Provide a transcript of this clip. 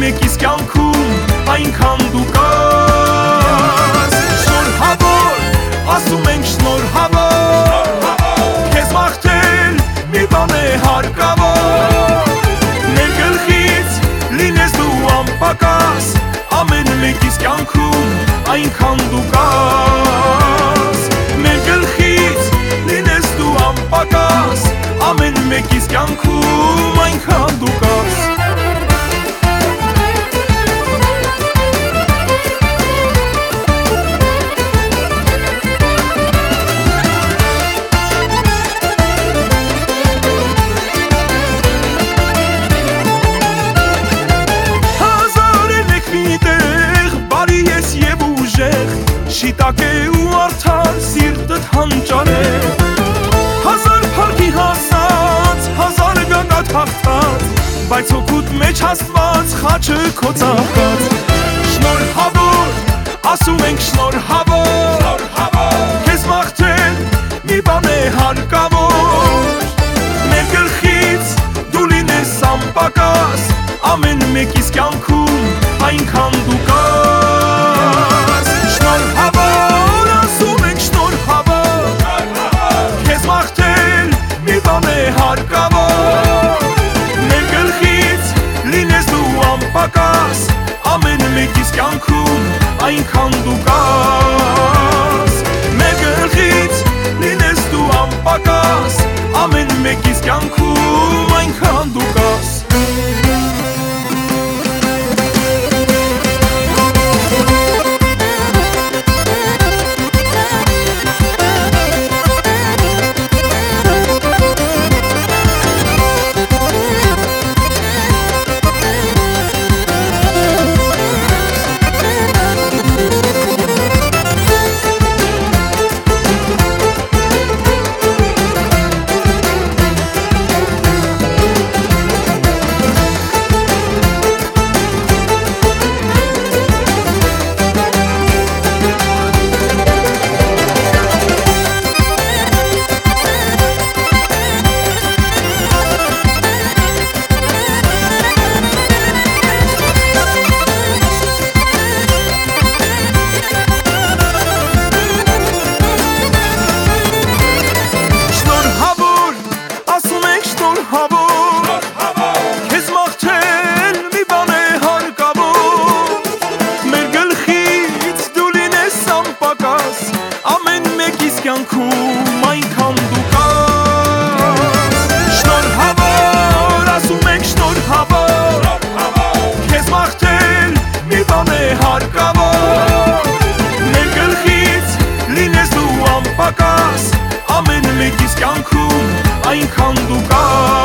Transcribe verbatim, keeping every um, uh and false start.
մեկիս կյանքում այնքան դու կաս։ Շնորհավոր, ասում ենք շնորհավոր, քեզ մաղթել մի բան է հարկավոր։ Մեր գլխից լինես դու անպակաս, ամեն մեկիս կյանքում այնքան դու կաս։ Մեր գլխից լինես դու անպակաս, ամեն մեկիս կյանքում այնքան դու կաս։ Շիտակ է ու արդար սիրտդ հանճար է, հազար փառքի հասած, հազար գանգատ հաղթած, բայց հոգուտ մեջ հաստված խաչը քո ծաղկած։ Շնորհավոր, ասում ենք շնորհավոր, քեզ մաղթել մի բան է հարկավոր։ Մեր գլխից դու լինես անպակաս, ամեն մեկիս կյանքում այնքան դու կաս։ Շնորհավոր, ասում ենք շնորհավոր, քեզ մաղթել մի բան է հարկավոր։ Մեր գլխից լինես դու անպակաս, ամեն մեկիս կյանքում այնքան դու կաս։ Մեր գլխից լինես դու անպակաս, ամեն մեկիս կյանքում այնքան դու կաս։ Քեզ մաղթել մի բան է հարկավոր։ Մեր գլխից դու լինես անպակաս, ամեն մեկիս կյանքում այնքան դու կաս։ Շնորհավոր, ասում ենք շնորհավոր, քեզ մաղթել մի բան է հարկավոր։ Մեր գլխից լինես դու անպակաս, ամեն մեկիս կյանքում այնքան դու կաս։